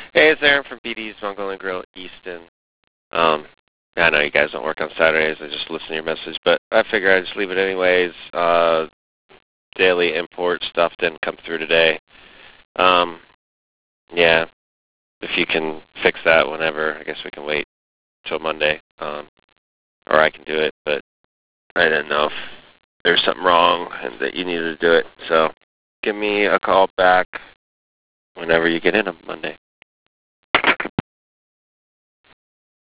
Hey, it's Aaron from BD's Mongolian Grill Easton. I know you guys don't work on Saturdays. I just listen to your message, but I figure I'd just leave it anyways. Daily import stuff didn't come through today. Yeah, if you can fix that whenever, I guess we can wait till Monday, or I can do it, but I didn't know if there's something wrong and that you needed to do it. So give me a call back whenever you get in on Monday.